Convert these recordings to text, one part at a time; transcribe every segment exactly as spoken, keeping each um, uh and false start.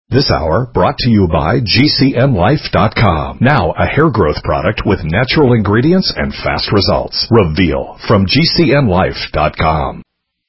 This hour brought to you by G C N Life dot com. Now a hair growth product with natural ingredients and fast results. Reveal from G C N Life dot com.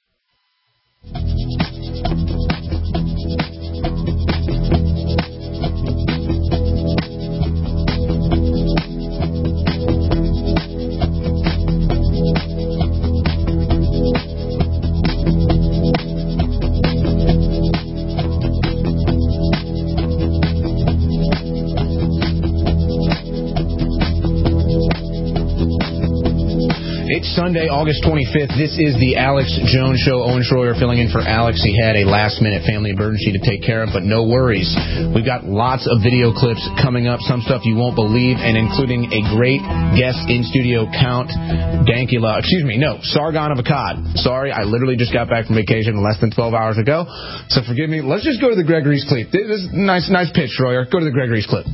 It's Sunday, August twenty-fifth. This is the Alex Jones Show. Owen Schroyer filling in for Alex. He had a last-minute family emergency to take care of, but no worries. We've got lots of video clips coming up, some stuff you won't believe, and including a great guest in-studio, Count Dankula. Excuse me, no, Sargon of Akkad. Sorry, I literally just got back from vacation less than twelve hours ago, so forgive me. Let's just go to the Gregory's clip. This is nice, nice pitch, Schroyer. Go to the Gregory's clip.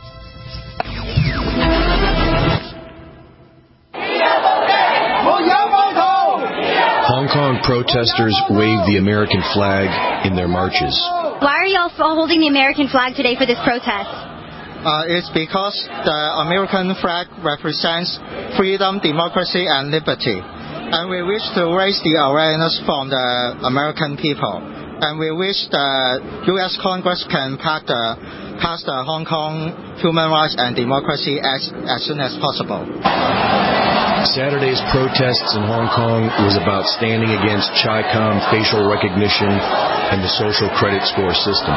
Hong Kong protesters wave the American flag in their marches. Why are y'all holding the American flag today for this protest? Uh, it's because the American flag represents freedom, democracy, and liberty. And we wish to raise the awareness from the American people. And we wish the U S Congress can pass the, pass the Hong Kong Human Rights and Democracy Act as soon as possible. Saturday's protests in Hong Kong was about standing against Chi-Com facial recognition and the social credit score system.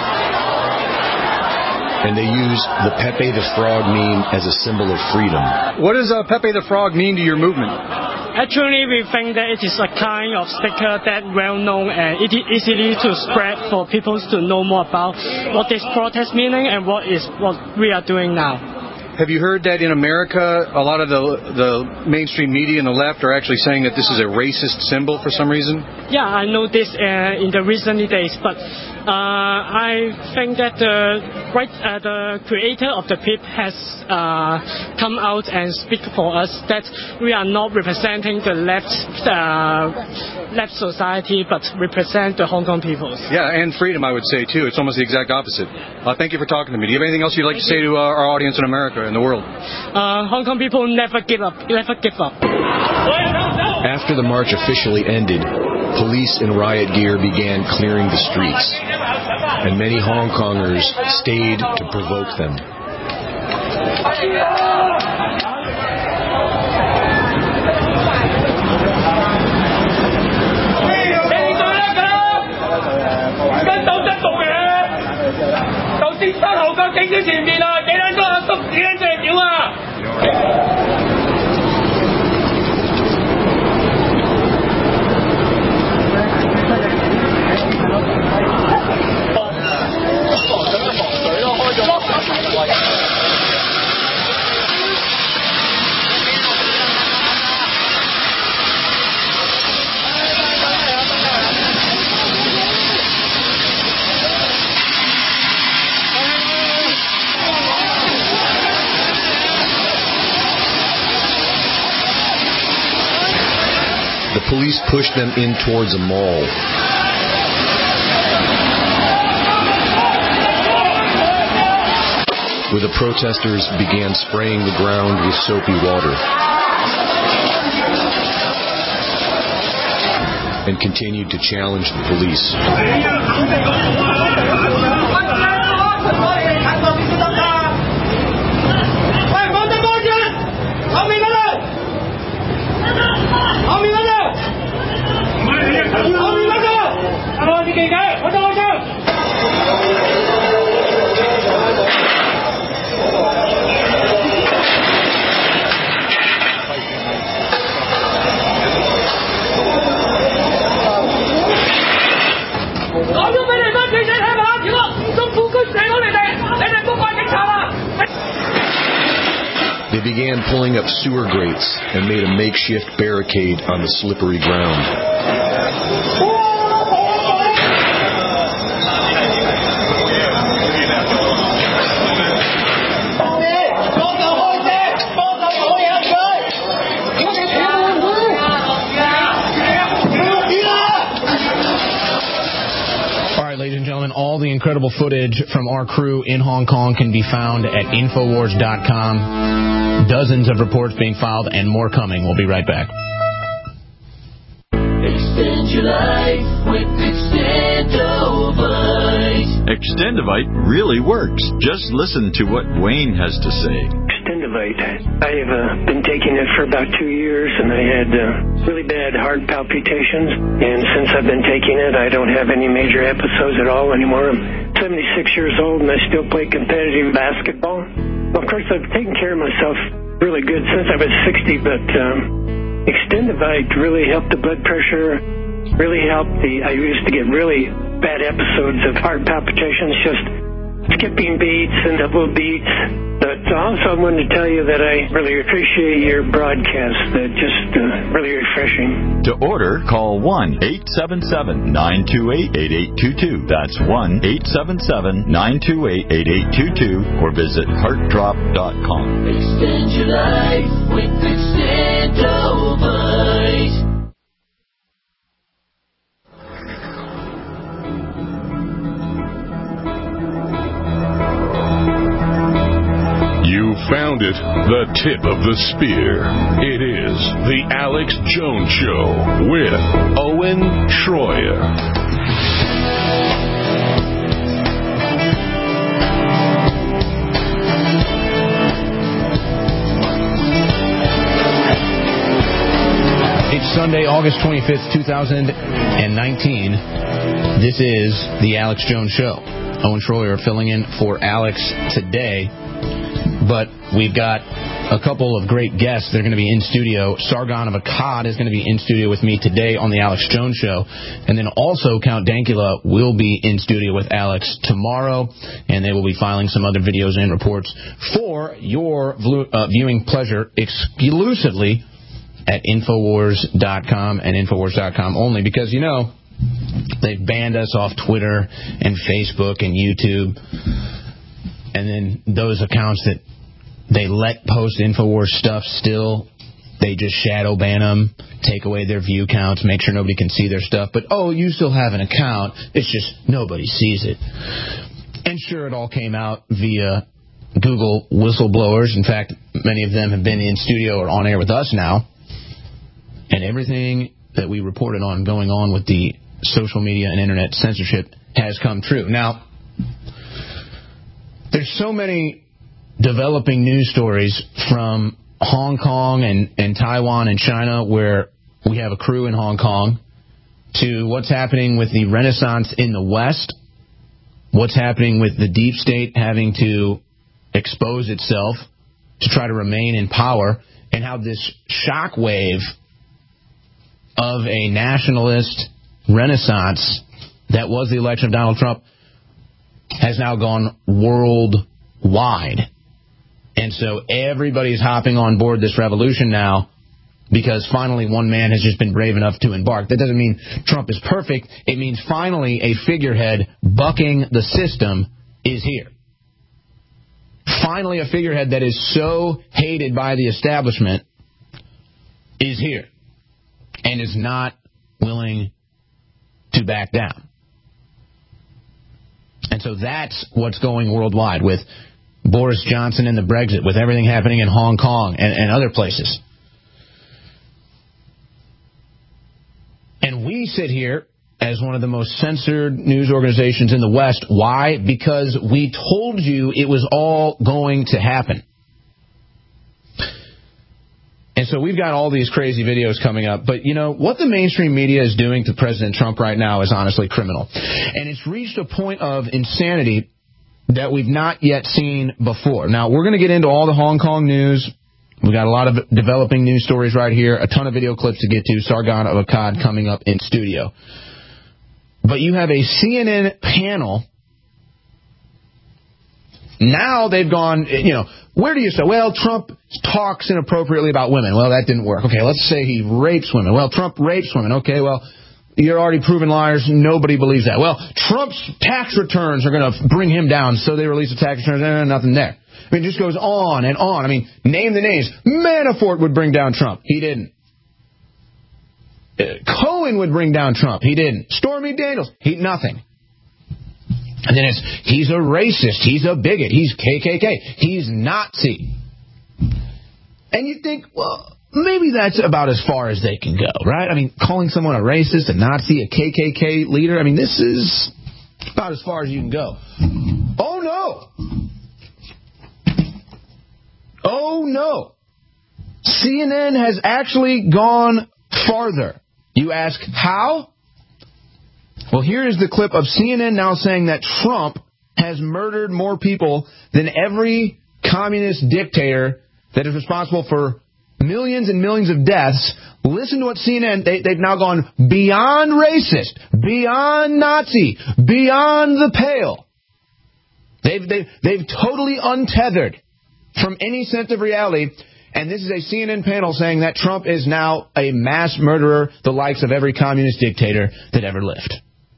And they used the Pepe the Frog meme as a symbol of freedom. What does uh, Pepe the Frog mean to your movement? Actually, we think that it is a kind of sticker that well known and it is easily to spread for people to know more about what is protest meaning and what is what we are doing now. Have you heard that in America, a lot of the the mainstream media and the left are actually saying that this is a racist symbol for some reason? Yeah, I know this uh, in the recent days, but uh, I think that the right, uh, the creator of the P I P has uh, come out and speak for us that we are not representing the left uh, left society, but represent the Hong Kong people. Yeah, and freedom, I would say, too. It's almost the exact opposite. Uh, thank you for talking to me. Do you have anything else you'd like Thank to say you. to uh, our audience in America and the world? Uh, Hong Kong people never give up. Never give up. After the march officially ended, police in riot gear began clearing the streets, and many Hong Kongers stayed to provoke them. The police pushed them in towards a mall. Where the protesters began spraying the ground with soapy water and continued to challenge the police. They began pulling up sewer grates and made a makeshift barricade on the slippery ground. incredible footage from our crew in Hong Kong can be found at Infowars dot com. Dozens of reports being filed and more coming. We'll be right back. Extend your life with Extendovite. Extendovite really works. Just listen to what Wayne has to say. Extendovite. I have uh, been taking it for about two years, and I had uh, really bad heart palpitations. And since I've been taking it, I don't have any major episodes at all anymore. I'm seventy-six years old, and I still play competitive basketball. Well, of course, I've taken care of myself really good since I was sixty, but um, Extendovite really helped the blood pressure, really helped the... I used to get really bad episodes of heart palpitations, just skipping beats and double beats. But also I wanted to tell you that I really appreciate your broadcast. That just uh, really refreshing. To order, call one eight seven seven, nine two eight, eight eight two two. That's one eight seven seven, nine two eight, eight eight two two or visit heart drop dot com. Extend your life with Extendovite. You found it, the tip of the spear. It is the Alex Jones Show with Owen Schroyer. It's Sunday, August twenty-fifth, two thousand nineteen. This is the Alex Jones Show. Owen Schroyer filling in for Alex today. But we've got a couple of great guests. They're going to be in studio. Sargon of Akkad is going to be in studio with me today on the Alex Jones Show. And then also Count Dankula will be in studio with Alex tomorrow. And they will be filing some other videos and reports for your uh, viewing pleasure exclusively at Infowars dot com and Infowars dot com only. Because, you know, they've banned us off Twitter and Facebook and YouTube. And then those accounts that they let post Infowars stuff still, they just shadow ban them, take away their view counts, make sure nobody can see their stuff. But, oh, you still have an account. It's just nobody sees it. And sure, it all came out via Google whistleblowers. In fact, many of them have been in studio or on air with us now. And everything that we reported on going on with the social media and internet censorship has come true. Now, there's so many developing news stories from Hong Kong and, and Taiwan and China, where we have a crew in Hong Kong, to what's happening with the Renaissance in the West, what's happening with the deep state having to expose itself to try to remain in power, and how this shockwave of a nationalist renaissance that was the election of Donald Trump has now gone worldwide. And so everybody's hopping on board this revolution now because finally one man has just been brave enough to embark. That doesn't mean Trump is perfect. It means finally a figurehead bucking the system is here. Finally a figurehead that is so hated by the establishment is here and is not willing to back down. And so that's what's going worldwide with Boris Johnson and the Brexit, with everything happening in Hong Kong and, and other places. And we sit here as one of the most censored news organizations in the West. Why? Because we told you it was all going to happen. And so we've got all these crazy videos coming up. But, you know, what the mainstream media is doing to President Trump right now is honestly criminal. And it's reached a point of insanity that we've not yet seen before. Now, we're going to get into all the Hong Kong news. We've got a lot of developing news stories right here, a ton of video clips to get to. Sargon of Akkad coming up in studio. But you have a C N N panel. Now they've gone, you know, where do you say? Well, Trump talks inappropriately about women. Well, that didn't work. Okay, let's say he rapes women. Well, Trump rapes women. Okay, well, you're already proven liars. Nobody believes that. Well, Trump's tax returns are going to bring him down, so they release the tax returns. Eh, nothing there. I mean, it just goes on and on. I mean, name the names. Manafort would bring down Trump. He didn't. Uh, Cohen would bring down Trump. He didn't. Stormy Daniels. He nothing. And then it's, he's a racist, he's a bigot, he's K K K, he's Nazi. And you think, well, maybe that's about as far as they can go, right? I mean, calling someone a racist, a Nazi, a K K K leader, I mean, this is about as far as you can go. Oh, no. Oh, no. C N N has actually gone farther. You ask, how? Well, here is the clip of C N N now saying that Trump has murdered more people than every communist dictator that is responsible for millions and millions of deaths. Listen to what C N N, they, they've now gone beyond racist, beyond Nazi, beyond the pale. They've, they've, they've totally untethered from any sense of reality. And this is a C N N panel saying that Trump is now a mass murderer, the likes of every communist dictator that ever lived.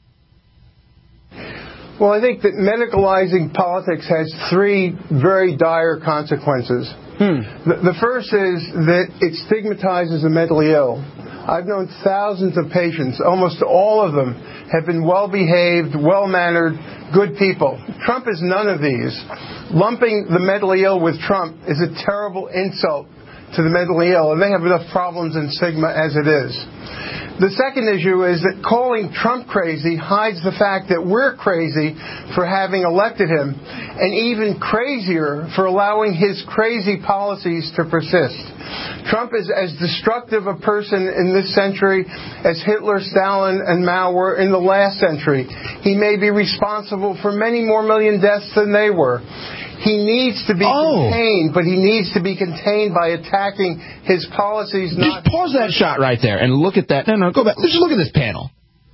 Well, I think that medicalizing politics has three very dire consequences. Hmm. The, the first is that it stigmatizes the mentally ill. I've known thousands of patients. Almost all of them have been well-behaved, well-mannered, good people. Trump is none of these. Lumping the mentally ill with Trump is a terrible insult to the mentally ill, and they have enough problems and stigma as it is. The second issue is that calling Trump crazy hides the fact that we're crazy for having elected him, and even crazier for allowing his crazy policies to persist. Trump is as destructive a person in this century as Hitler, Stalin, and Mao were in the last century. He may be responsible for many more million deaths than they were. He needs to be oh. contained, but he needs to be contained by attacking his policies. Not Just pause that shot right there and look at that. No, no, go back. Let's just look at this panel.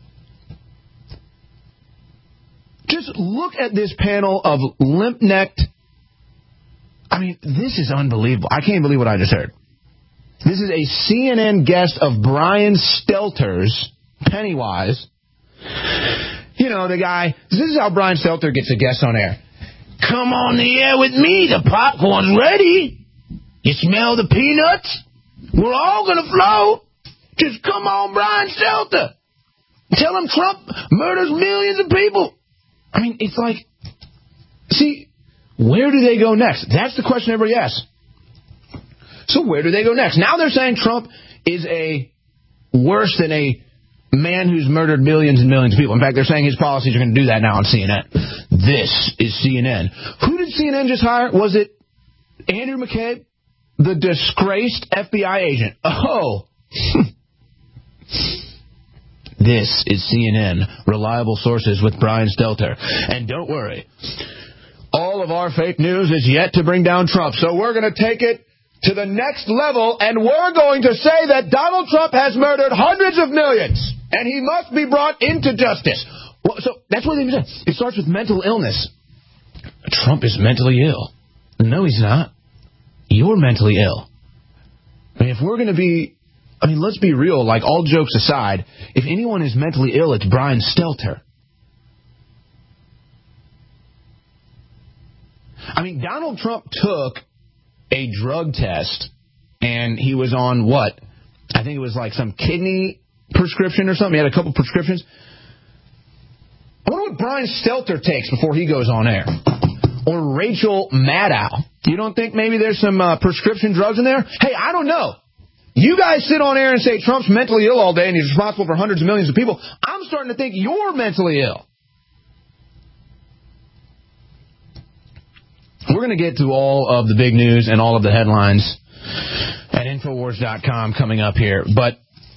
Just look at this panel of limp-necked. I mean, this is unbelievable. I can't believe what I just heard. This is a C N N guest of Brian Stelter's Pennywise. You know, the guy. This is how Brian Stelter gets a guest on air. Come on the air with me. The popcorn's ready. You smell the peanuts? We're all going to float. Just come on, Brian Stelter. Tell him Trump murders millions of people. I mean, it's like, see, where do they go next? That's the question everybody asks. So where do they go next? Now they're saying Trump is a worse than a man who's murdered millions and millions of people. In fact, they're saying his policies are going to do that now on C N N. This is C N N. Who did C N N just hire? Was it Andrew McCabe, the disgraced F B I agent? Oh. This is C N N, reliable sources with Brian Stelter. And don't worry, all of our fake news is yet to bring down Trump. So we're going to take it to the next level, and we're going to say that Donald Trump has murdered hundreds of millions, and he must be brought into justice. Well, so that's what they said. It starts with mental illness. Trump is mentally ill. No, he's not. You're mentally ill. I mean, if we're going to be, I mean, let's be real, like all jokes aside, if anyone is mentally ill, it's Brian Stelter. I mean, Donald Trump took a drug test, and he was on what? I think it was like some kidney prescription or something. He had a couple prescriptions. I wonder what Brian Stelter takes before he goes on air. Or Rachel Maddow. You don't think maybe there's some uh, prescription drugs in there? Hey, I don't know. You guys sit on air and say Trump's mentally ill all day and he's responsible for hundreds of millions of people. I'm starting to think you're mentally ill. We're going to get to all of the big news and all of the headlines at Infowars dot com coming up here. But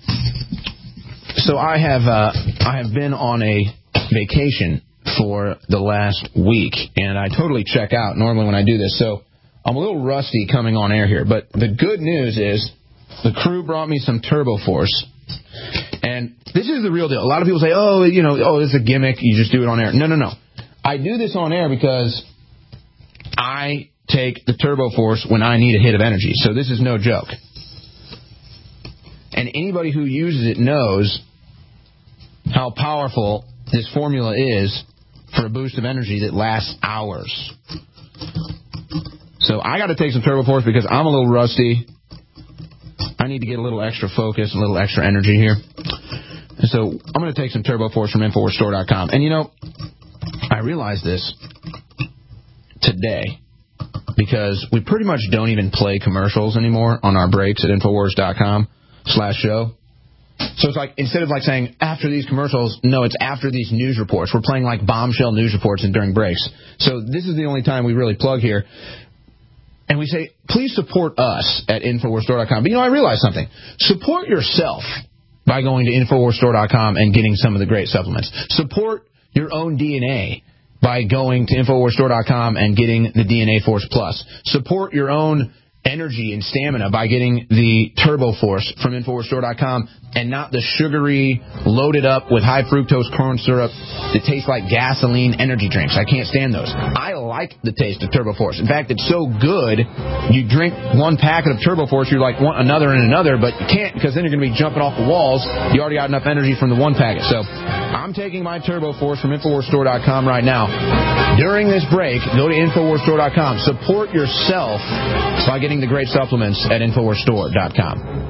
so I have uh, I have been on a vacation for the last week, and I totally check out normally when I do this. So I'm a little rusty coming on air here. But the good news is the crew brought me some Turbo Force. And this is the real deal. A lot of people say, oh, you know, oh, it's a gimmick. You just do it on air. No, no, no. I do this on air because I take the Turbo Force when I need a hit of energy. So this is no joke. And anybody who uses it knows how powerful this formula is for a boost of energy that lasts hours. So I got to take some Turbo Force because I'm a little rusty. I need to get a little extra focus, a little extra energy here. And so I'm going to take some Turbo Force from Infowars Store dot com. And, you know, I realized this today because we pretty much don't even play commercials anymore on our breaks at Infowars.com slash show. So it's like, instead of like saying after these commercials, no, it's after these news reports. We're playing like bombshell news reports and during breaks. So this is the only time we really plug here. And we say, please support us at Infowars Store dot com. But, you know, I realized something. Support yourself by going to Infowars Store dot com and getting some of the great supplements. Support your own D N A by going to Infowars Store dot com and getting the D N A Force Plus. Support your own energy and stamina by getting the Turbo Force from Infowars Store dot com and not the sugary, loaded up with high fructose corn syrup that taste like gasoline energy drinks. I can't stand those. I like the taste of Turbo Force. In fact, it's so good, you drink one packet of Turbo Force, you're like, want another and another, but you can't because then you're going to be jumping off the walls. You already got enough energy from the one packet. So I'm taking my Turbo Force from Infowars Store dot com right now. During this break, go to Infowars Store dot com. Support yourself by getting the great supplements at Infowars Store dot com.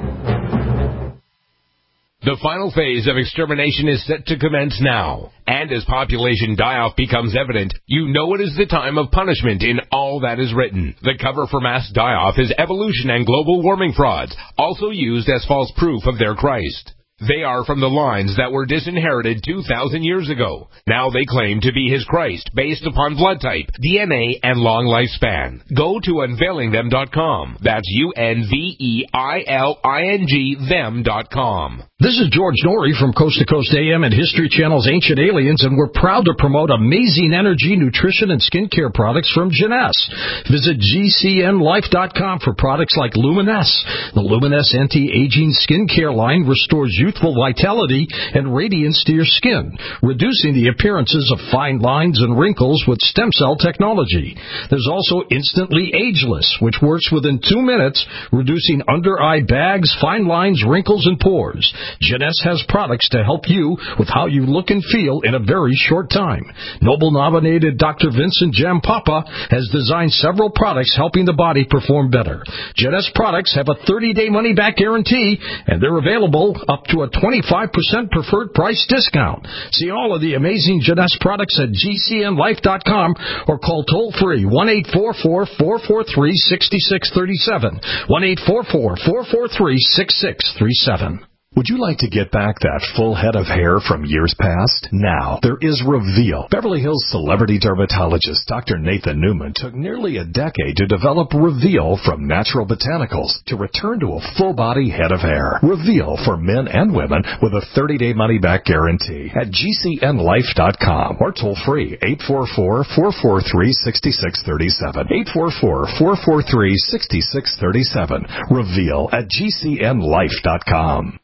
The final phase of extermination is set to commence now. And as population die-off becomes evident, you know it is the time of punishment in all that is written. The cover for mass die-off is evolution and global warming frauds, also used as false proof of their Christ. They are from the lines that were disinherited two thousand years ago. Now they claim to be his Christ, based upon blood type, D N A, and long lifespan. Go to unveiling them dot com. That's U N V E I L I N G them dot com. This is George Norrie from Coast to Coast A M and History Channel's Ancient Aliens, and we're proud to promote amazing energy, nutrition, and skincare products from Jeunesse. Visit G C N life dot com for products like Luminesse. The Luminesse anti-aging skincare line restores youthful vitality and radiance to your skin, reducing the appearances of fine lines and wrinkles with stem cell technology. There's also Instantly Ageless, which works within two minutes, reducing under-eye bags, fine lines, wrinkles, and pores. Jeunesse has products to help you with how you look and feel in a very short time. Nobel-nominated Doctor Vincent Jampapa has designed several products helping the body perform better. Jeunesse products have a thirty-day money-back guarantee, and they're available up to a twenty-five percent preferred price discount. See all of the amazing Jeunesse products at G C N life dot com or call toll-free one eight four four, four four three, six six three seven, one eight four four, four four three, six six three seven. Would you like to get back that full head of hair from years past? Now, there is Reveal. Beverly Hills celebrity dermatologist Doctor Nathan Newman took nearly a decade to develop Reveal from natural botanicals to return to a full-body head of hair. Reveal for men and women with a thirty-day money-back guarantee at G C N life dot com or toll-free eight four four, four four three, six six three seven, eight four four, four four three, six six three seven. Reveal at G C N life dot com.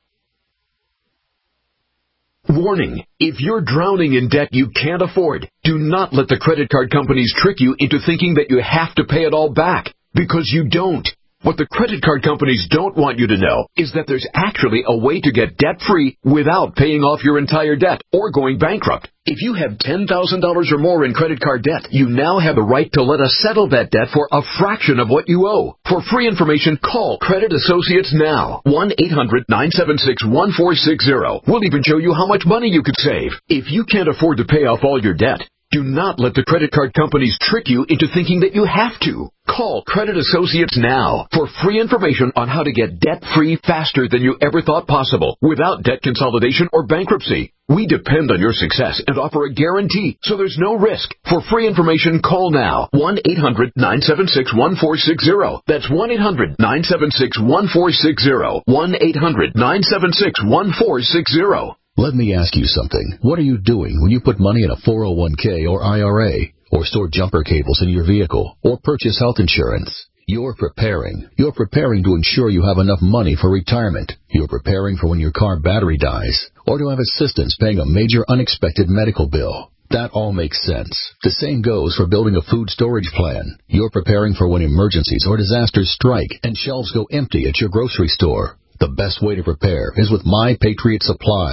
Warning, if you're drowning in debt you can't afford, do not let the credit card companies trick you into thinking that you have to pay it all back, because you don't. What the credit card companies don't want you to know is that there's actually a way to get debt-free without paying off your entire debt or going bankrupt. If you have ten thousand dollars or more in credit card debt, you now have the right to let us settle that debt for a fraction of what you owe. For free information, call Credit Associates now. one eight hundred, nine seven six, one four six zero. We'll even show you how much money you could save. If you can't afford to pay off all your debt, do not let the credit card companies trick you into thinking that you have to. Call Credit Associates now for free information on how to get debt-free faster than you ever thought possible without debt consolidation or bankruptcy. We depend on your success and offer a guarantee, so there's no risk. For free information, call now. one eight hundred, nine seven six, one four six zero. That's one eight hundred, nine seven six, one four six zero. one eight hundred, nine seven six, one four six zero. Let me ask you something. What are you doing when you put money in a four oh one k or I R A, or store jumper cables in your vehicle, or purchase health insurance? You're preparing. You're preparing to ensure you have enough money for retirement. You're preparing for when your car battery dies, or to have assistance paying a major unexpected medical bill. That all makes sense. The same goes for building a food storage plan. You're preparing for when emergencies or disasters strike and shelves go empty at your grocery store. The best way to prepare is with My Patriot Supply.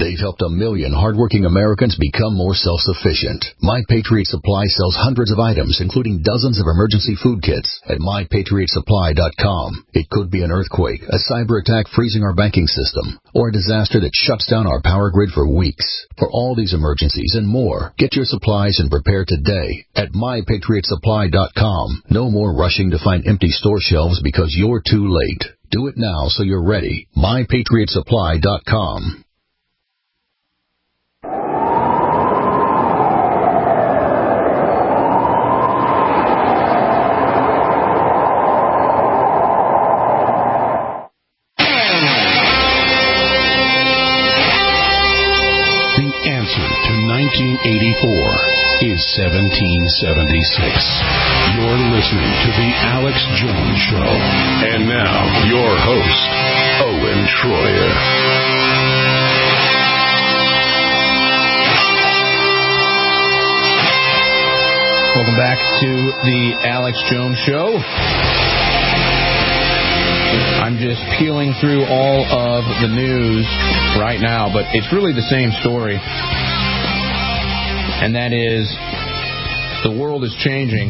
They've helped a million hardworking Americans become more self-sufficient. My Patriot Supply sells hundreds of items, including dozens of emergency food kits at my patriot supply dot com. It could be an earthquake, a cyber attack freezing our banking system, or a disaster that shuts down our power grid for weeks. For all these emergencies and more, get your supplies and prepare today at my patriot supply dot com. No more rushing to find empty store shelves because you're too late. Do it now so you're ready. my patriot supply dot com. nineteen eighty-four is seventeen seventy-six. You're listening to The Alex Jones Show. And now, your host, Owen Schroyer. Welcome back to The Alex Jones Show. I'm just peeling through all of the news right now, but it's really the same story. And that is, the world is changing.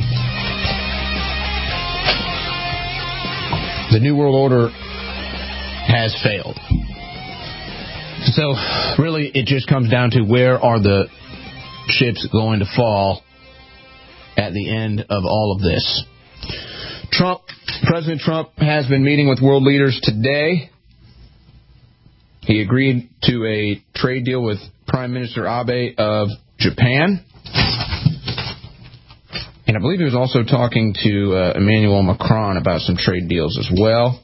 The New World Order has failed. So, really, it just comes down to where are the chips going to fall at the end of all of this. Trump, President Trump has been meeting with world leaders today. He agreed to a trade deal with Prime Minister Abe of Japan. And I believe he was also talking to uh, Emmanuel Macron about some trade deals as well.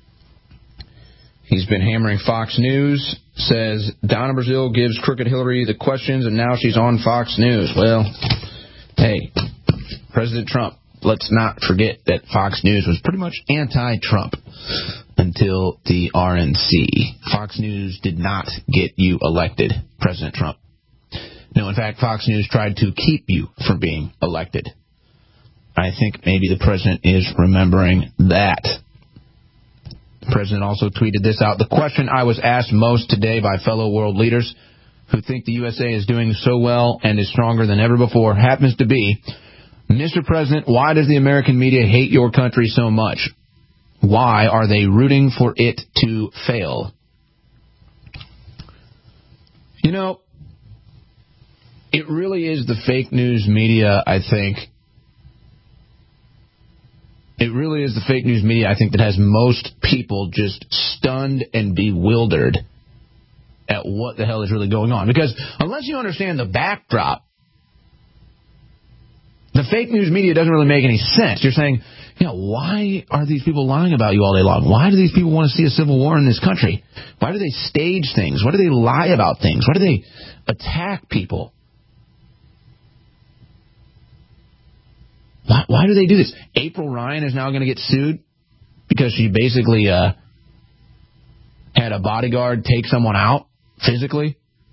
He's been hammering Fox News, says Donna Brazile gives crooked Hillary the questions, and now she's on Fox News. Well, hey, President Trump, let's not forget that Fox News was pretty much anti-Trump until the R N C. Fox News did not get you elected, President Trump. No, in fact, Fox News tried to keep you from being elected. I think maybe the president is remembering that. The president also tweeted this out. The question I was asked most today by fellow world leaders who think the U S A is doing so well and is stronger than ever before happens to be, Mister President, why does the American media hate your country so much? Why are they rooting for it to fail? You know, it really is the fake news media, I think. It really is the fake news media, I think, that has most people just stunned and bewildered at what the hell is really going on. Because unless you understand the backdrop, the fake news media doesn't really make any sense. You're saying, you know, why are these people lying about you all day long? Why do these people want to see a civil war in this country? Why do they stage things? Why do they lie about things? Why do they attack people? Why, why do they do this? April Ryan is now going to get sued because she basically uh, had a bodyguard take someone out physically.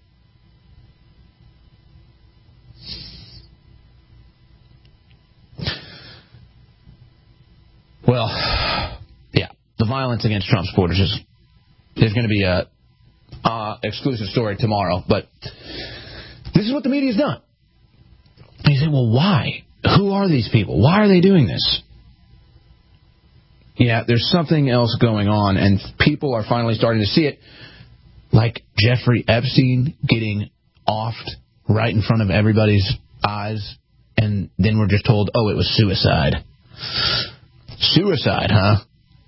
Well, yeah, the violence against Trump supporters is there's going to be a uh, exclusive story tomorrow, but this is what the media's done. And you say, well, why? Who are these people? Why are they doing this? Yeah, there's something else going on, and people are finally starting to see it, like Jeffrey Epstein getting offed right in front of everybody's eyes, and then we're just told, oh, it was suicide. Suicide, huh?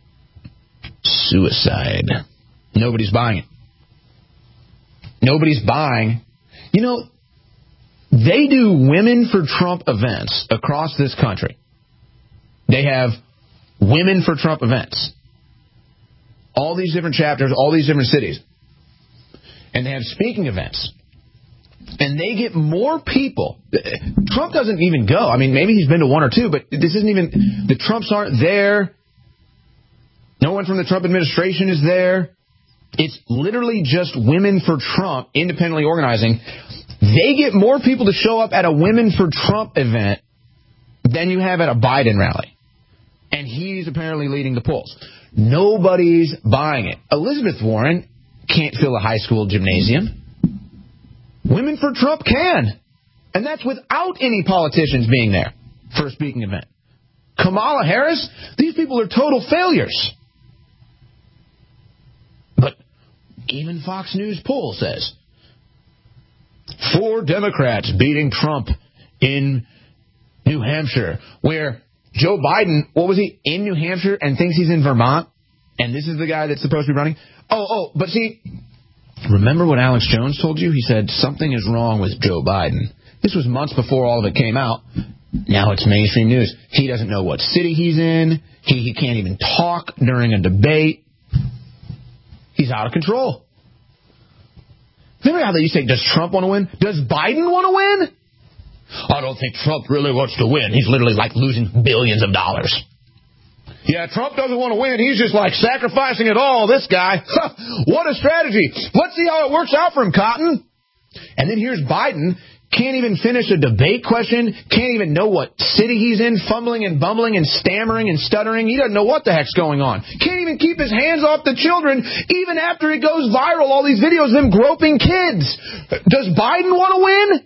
Suicide. Nobody's buying it. Nobody's buying. You know, they do Women for Trump events across this country. They have Women for Trump events. All these different chapters, all these different cities. And they have speaking events. And they get more people. Trump doesn't even go. I mean, maybe he's been to one or two, but this isn't even... The Trumps aren't there. No one from the Trump administration is there. It's literally just Women for Trump independently organizing. They get more people to show up at a Women for Trump event than you have at a Biden rally. And he's apparently leading the polls. Nobody's buying it. Elizabeth Warren can't fill a high school gymnasium. Women for Trump can. And that's without any politicians being there for a speaking event. Kamala Harris, these people are total failures. But even Fox News poll says four Democrats beating Trump in New Hampshire, where Joe Biden, what was he, in New Hampshire and thinks he's in Vermont, and this is the guy that's supposed to be running? Oh, oh, but see, remember what Alex Jones told you? He said something is wrong with Joe Biden. This was months before all of it came out. Now it's mainstream news. He doesn't know what city he's in. He, he can't even talk during a debate. He's out of control. Remember how they used to say, does Trump want to win? Does Biden want to win? I don't think Trump really wants to win. He's literally like losing billions of dollars. Yeah, Trump doesn't want to win. He's just like sacrificing it all, this guy. What a strategy. Let's see how it works out for him, Cotton. And then here's Biden. Can't even finish a debate question. Can't even know what city he's in. Fumbling and bumbling and stammering and stuttering. He doesn't know what the heck's going on. Can't even keep his hands off the children even after it goes viral. All these videos of him groping kids. Does Biden want to win?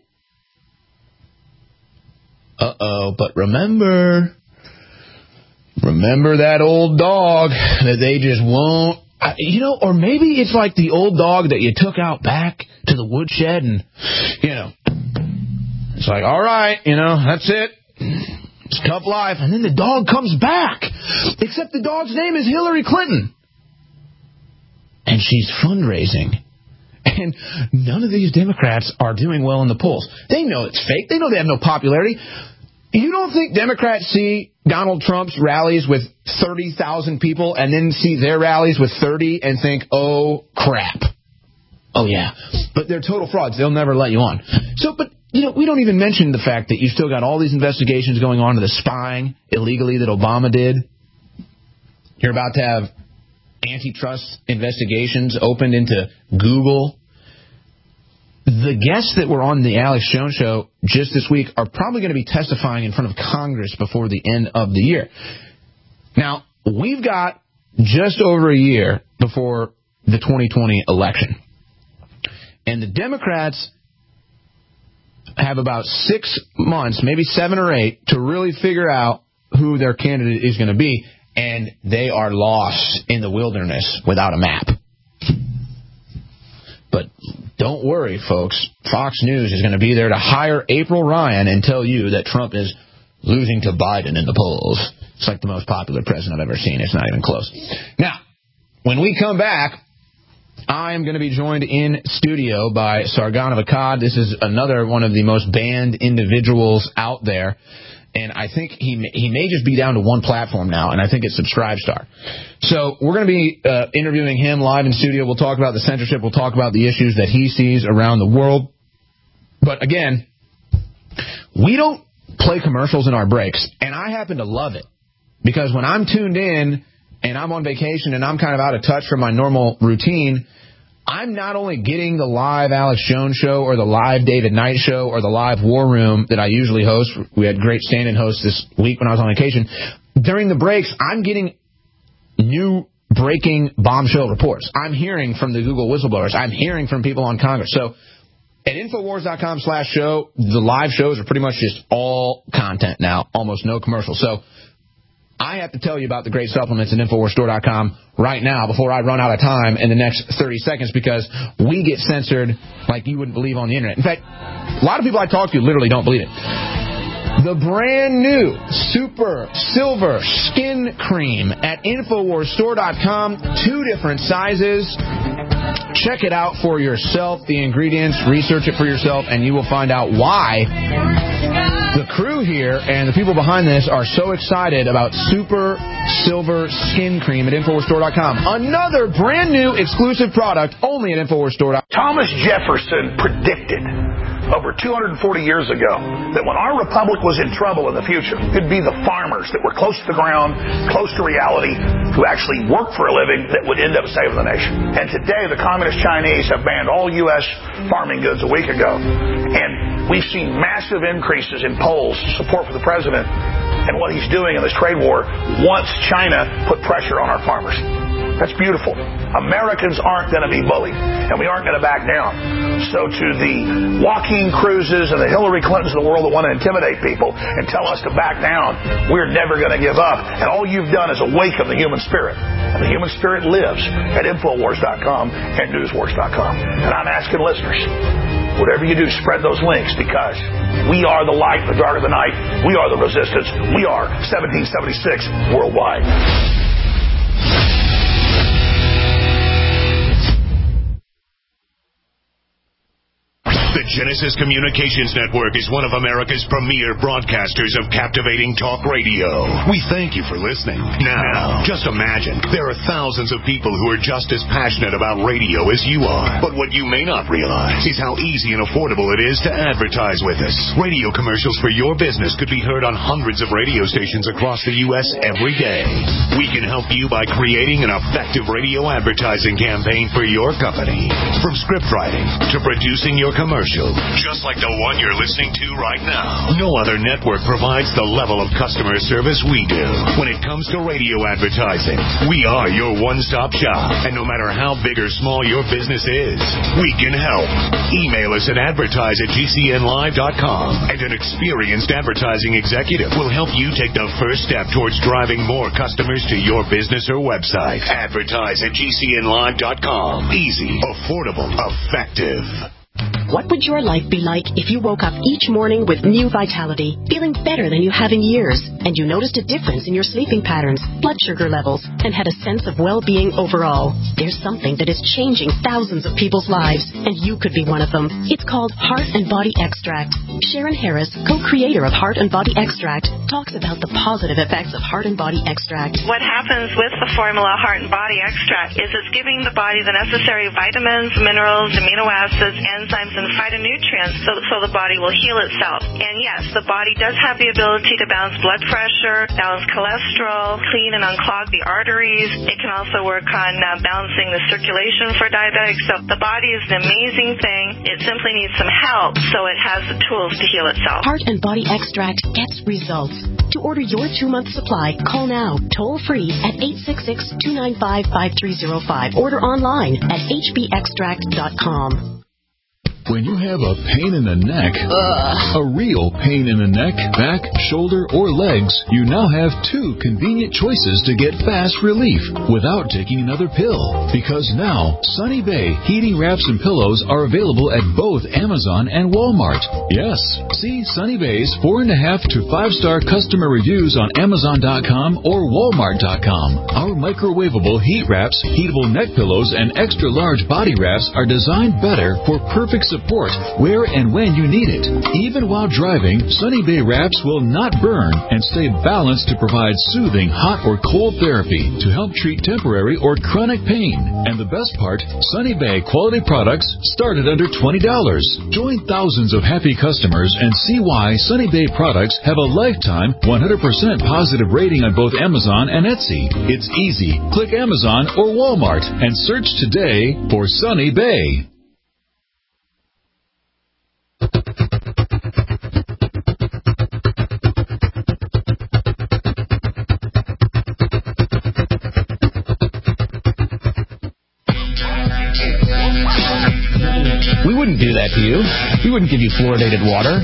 Uh-oh, but remember, remember that old dog that they just won't, you know, or maybe it's like the old dog that you took out back to the woodshed and, you know, it's like, all right, you know, that's it. It's tough life. And then the dog comes back, except the dog's name is Hillary Clinton. And she's fundraising. And none of these Democrats are doing well in the polls. They know it's fake. They know they have no popularity. You don't think Democrats see Donald Trump's rallies with thirty thousand people and then see their rallies with thirty and think, oh, crap. Oh, yeah. But they're total frauds. They'll never let you on. So, but, you know, we don't even mention the fact that you still got all these investigations going on to the spying illegally that Obama did. You're about to have antitrust investigations opened into Google. The guests that were on the Alex Jones Show just this week are probably going to be testifying in front of Congress before the end of the year. Now, we've got just over a year before the twenty twenty election. And the Democrats have about six months, maybe seven or eight, to really figure out who their candidate is going to be. And they are lost in the wilderness without a map. But don't worry, folks. Fox News is going to be there to hire April Ryan and tell you that Trump is losing to Biden in the polls. It's like the most popular president I've ever seen. It's not even close. Now, when we come back, I am going to be joined in studio by Sargon Akkad. This is another one of the most banned individuals out there. And I think he may, he may just be down to one platform now, and I think it's Subscribestar. So we're going to be uh, interviewing him live in studio. We'll talk about the censorship. We'll talk about the issues that he sees around the world. But again, we don't play commercials in our breaks, and I happen to love it. Because when I'm tuned in and I'm on vacation and I'm kind of out of touch from my normal routine, I'm not only getting the live Alex Jones Show or the live David Knight Show or the live War Room that I usually host. We had great stand-in hosts this week when I was on vacation. During the breaks, I'm getting new breaking bombshell reports. I'm hearing from the Google whistleblowers. I'm hearing from people on Congress. So at Infowars.com slash show, the live shows are pretty much just all content now, almost no commercials. So I have to tell you about the great supplements at Infowars Store dot com right now before I run out of time in the next thirty seconds, because we get censored like you wouldn't believe on the Internet. In fact, a lot of people I talk to literally don't believe it. The brand new Super Silver Skin Cream at Infowars Store dot com. Two different sizes. Check it out for yourself, the ingredients, research it for yourself, and you will find out why the crew here and the people behind this are so excited about Super Silver Skin Cream at Infowars Store dot com. Another brand new exclusive product only at Infowars Store dot com. Thomas Jefferson predicted over two hundred forty years ago that when our republic was in trouble in the future, it'd be the farmers that were close to the ground, close to reality, who actually worked for a living that would end up saving the nation. And today, the communist Chinese have banned all U S farming goods a week ago. And we've seen massive increases in polls support for the president and what he's doing in this trade war once China put pressure on our farmers. That's beautiful. Americans aren't going to be bullied, and we aren't going to back down. So to the Joaquin Cruzes and the Hillary Clintons of the world that want to intimidate people and tell us to back down, we're never going to give up. And all you've done is awaken the human spirit. And the human spirit lives at Infowars dot com and Newswars dot com. And I'm asking listeners, whatever you do, spread those links, because we are the light in the dark of the night. We are the resistance. We are seventeen seventy-six worldwide. The Genesis Communications Network is one of America's premier broadcasters of captivating talk radio. We thank you for listening. Now, just imagine, there are thousands of people who are just as passionate about radio as you are. But what you may not realize is how easy and affordable it is to advertise with us. Radio commercials for your business could be heard on hundreds of radio stations across the U S every day. We can help you by creating an effective radio advertising campaign for your company. From script writing to producing your commercial, just like the one you're listening to right now. No other network provides the level of customer service we do. When it comes to radio advertising, we are your one-stop shop. And no matter how big or small your business is, we can help. Email us at advertise at G C N live dot com, and an experienced advertising executive will help you take the first step towards driving more customers to your business or website. Advertise at G C N live dot com. Easy, affordable, effective. What would your life be like if you woke up each morning with new vitality, feeling better than you have in years, and you noticed a difference in your sleeping patterns, blood sugar levels, and had a sense of well-being overall? There's something that is changing thousands of people's lives, and you could be one of them. It's called Heart and Body Extract. Sharon Harris, co-creator of Heart and Body Extract, talks about the positive effects of Heart and Body Extract. What happens with the formula Heart and Body Extract is it's giving the body the necessary vitamins, minerals, amino acids, enzymes, and phytonutrients so, so the body will heal itself. And yes, the body does have the ability to balance blood pressure, balance cholesterol, clean and unclog the arteries. It can also work on uh, balancing the circulation for diabetics. So the body is an amazing thing. It simply needs some help so it has the tools to heal itself. Heart and Body Extract gets results. To order your two-month supply, call now, toll-free at eight six six, two nine five, five three zero five. Order online at H B extract dot com. When you have a pain in the neck, Ugh. a real pain in the neck, back, shoulder, or legs, you now have two convenient choices to get fast relief without taking another pill. Because now, Sunny Bay heating wraps and pillows are available at both Amazon and Walmart. Yes, see Sunny Bay's four and a half to five star customer reviews on Amazon dot com or Walmart dot com. Our microwavable heat wraps, heatable neck pillows, and extra large body wraps are designed better for perfect support where and when you need it. Even while driving, Sunny Bay wraps will not burn and stay balanced to provide soothing hot or cold therapy to help treat temporary or chronic pain. And the best part, Sunny Bay quality products start at under twenty dollars. Join thousands of happy customers and see why Sunny Bay products have a lifetime one hundred percent positive rating on both Amazon and Etsy. It's easy. Click Amazon or Walmart and search today for Sunny Bay. We wouldn't do that to you. We wouldn't give you fluoridated water.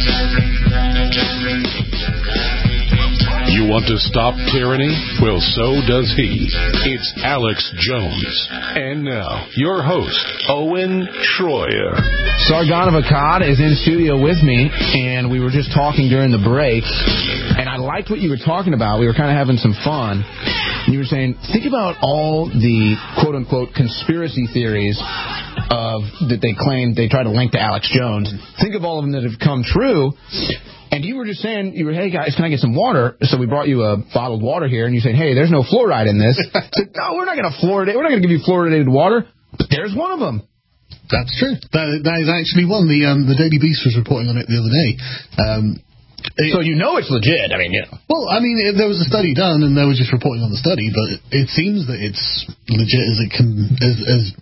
You want to stop tyranny? Well, so does he. It's Alex Jones. And now, your host, Owen Schroyer. Sargon of Akkad is in studio with me, and we were just talking during the break, and I liked what you were talking about. We were kind of having some fun. And you were saying, think about all the quote-unquote conspiracy theories of that they claim they try to link to Alex Jones. Think of all of them that have come true. And you were just saying, you were, hey, guys, can I get some water? So we brought you a bottled water here, and you said, hey, there's no fluoride in this. I said, no, we're not going to fluoridate. We're not going to give you fluoridated water. But there's one of them. That's true. That, that is actually one. The um, the Daily Beast was reporting on it the other day. Um, it, so you know it's legit. I mean, yeah. Well, I mean, it, there was a study done, and they were just reporting on the study, but it, it seems that it's legit as it can, as, as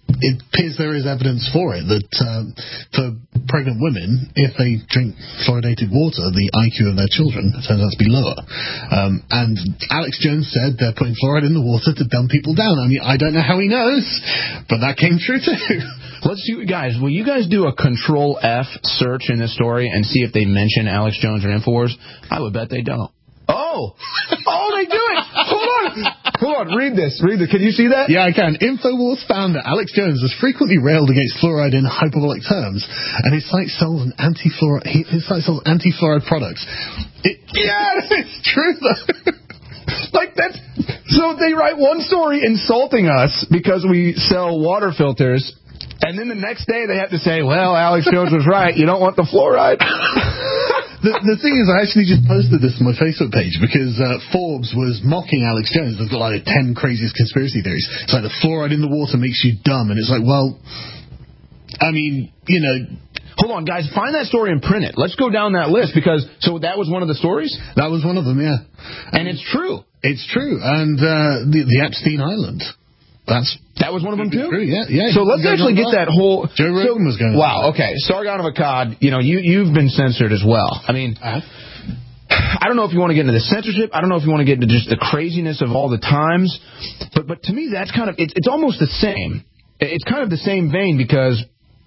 it appears there is evidence for it, that um, for pregnant women, if they drink fluoridated water, the I Q of their children turns out to be lower. Um, and Alex Jones said they're putting fluoride in the water to dumb people down. I mean, I don't know how he knows, but that came true too. Let's do, guys, will you guys do a Control F search in this story and see if they mention Alex Jones or InfoWars? I would bet they don't. Oh! Oh, they do it! Hold on! Hold on, read this. Read this. Can you see that? Yeah, I can. InfoWars found that Alex Jones has frequently railed against fluoride in hyperbolic terms, and his site sells an anti-fluoride, his site sells anti-fluoride products. It, yes, it's true, though. Like that's so they write one story insulting us because we sell water filters, and then the next day they have to say, well, Alex Jones was right. You don't want the fluoride. The, the thing is, I actually just posted this on my Facebook page because uh, Forbes was mocking Alex Jones. They've got like ten craziest conspiracy theories. It's like the fluoride in the water makes you dumb, and it's like, well, I mean, you know. Hold on, guys. Find that story and print it. Let's go down that list because so that was one of the stories. That was one of them, yeah. And it's true. It's true, and uh, the, the Epstein Island. That's that was one of them too. True, yeah, yeah. So let's actually get that whole. Joe Rogan so, was going. Wow. Okay. Sargon of Akkad. You know, you you've been censored as well. I mean, uh-huh. I don't know if you want to get into the censorship. I don't know if you want to get into just the craziness of all the times. But but to me, that's kind of it's it's almost the same. It's kind of the same vein because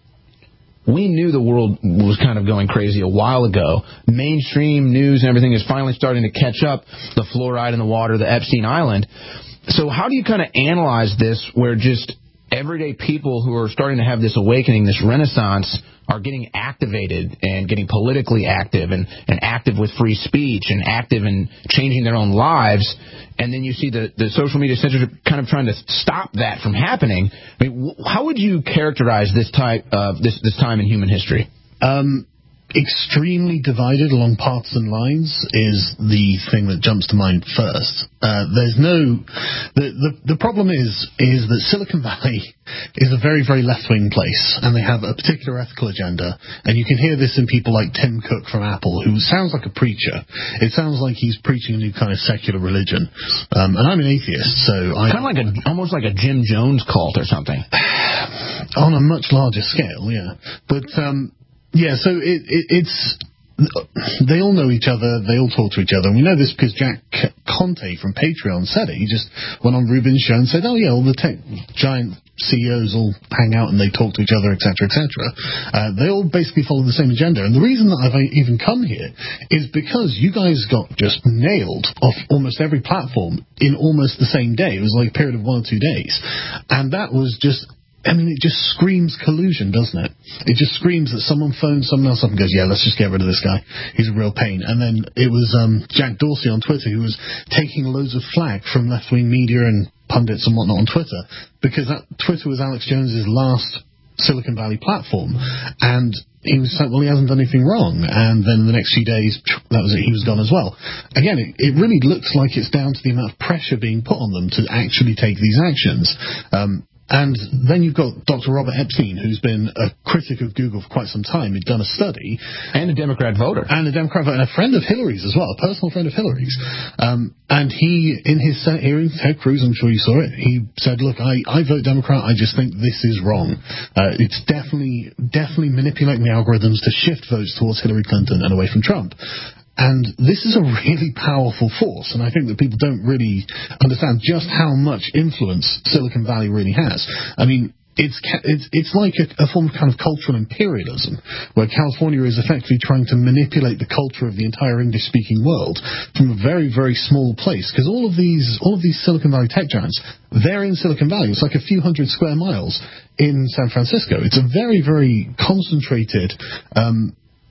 we knew the world was kind of going crazy a while ago. Mainstream news and everything is finally starting to catch up. The fluoride in the water, the Epstein Island. So how do you kind of analyze this where just everyday people who are starting to have this awakening, this renaissance, are getting activated and getting politically active and, and active with free speech and active in changing their own lives, and then you see the, the social media censorship kind of trying to stop that from happening? I mean, wh- how would you characterize this type of this this time in human history? Um, extremely divided along partisan lines is the thing that jumps to mind first. Uh, there's no the, the the problem is is that Silicon Valley is a very very left wing place, and they have a particular ethical agenda. And you can hear this in people like Tim Cook from Apple, who sounds like a preacher. It sounds like he's preaching a new kind of secular religion. Um, and I'm an atheist, so I kind of like a almost like a Jim Jones cult or something on a much larger scale, yeah. But um, yeah, so it, it, it's they all know each other, they all talk to each other, and we know this because Jack Conte from Patreon said it. He just went on Rubin's show and said, oh yeah, all the tech giant C E Os all hang out and they talk to each other, et cetera, et cetera. Uh, they all basically follow the same agenda, and the reason that I've even come here is because you guys got just nailed off almost every platform in almost the same day. It was like a period of one or two days, and that was just I mean, it just screams collusion, doesn't it? It just screams that someone phones someone else up and goes, yeah, let's just get rid of this guy. He's a real pain. And then it was um, Jack Dorsey on Twitter who was taking loads of flack from left-wing media and pundits and whatnot on Twitter because that Twitter was Alex Jones's last Silicon Valley platform. And he was like, well, he hasn't done anything wrong. And then the next few days, that was it. He was gone as well. Again, it, it really looks like it's down to the amount of pressure being put on them to actually take these actions. Um, And then you've got Doctor Robert Epstein, who's been a critic of Google for quite some time. He'd done a study. And a Democrat voter. And a Democrat voter. And a friend of Hillary's as well, a personal friend of Hillary's. Um, and he, in his Senate hearing, Ted Cruz, I'm sure you saw it, he said, look, I, I vote Democrat, I just think this is wrong. Uh, it's definitely, definitely manipulating the algorithms to shift votes towards Hillary Clinton and away from Trump. And this is a really powerful force, and I think that people don't really understand just how much influence Silicon Valley really has. I mean, it's it's, it's like a, a form of kind of cultural imperialism, where California is effectively trying to manipulate the culture of the entire English-speaking world from a very, very small place. Because all of these all of these Silicon Valley tech giants, they're in Silicon Valley. It's like a few hundred square miles in San Francisco. It's a very, very concentrated Um,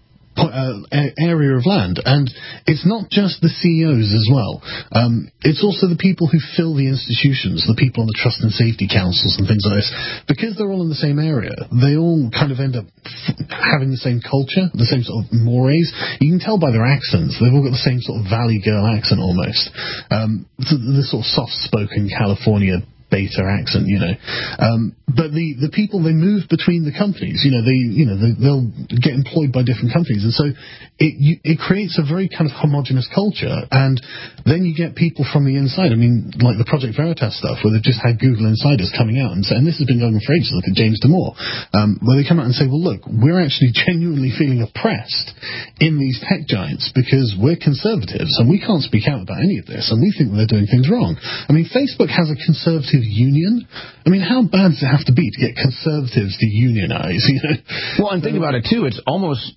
Uh, area of land, and it's not just the C E Os as well. Um, it's also the people who fill the institutions, the people on the trust and safety councils and things like this. Because they're all in the same area, they all kind of end up f- having the same culture, the same sort of mores. You can tell by their accents; they've all got the same sort of Valley Girl accent almost. Um, the, the sort of soft-spoken California beta accent, you know. Um, but the, the people, they move between the companies, you know, they, you know, they, they'll get employed by different companies. And so it, you, it creates a very kind of homogenous culture. And then you get people from the inside. I mean, like the Project Veritas stuff, where they've just had Google insiders coming out and saying, and this has been going on for ages, look at James Damore, um, where they come out and say, well, look, we're actually genuinely feeling oppressed in these tech giants because we're conservatives and we can't speak out about any of this and we think they're doing things wrong. I mean, Facebook has a conservative union. I mean, how bad does it have to be to get conservatives to unionize? You know? Well, and think about it, too. It's almost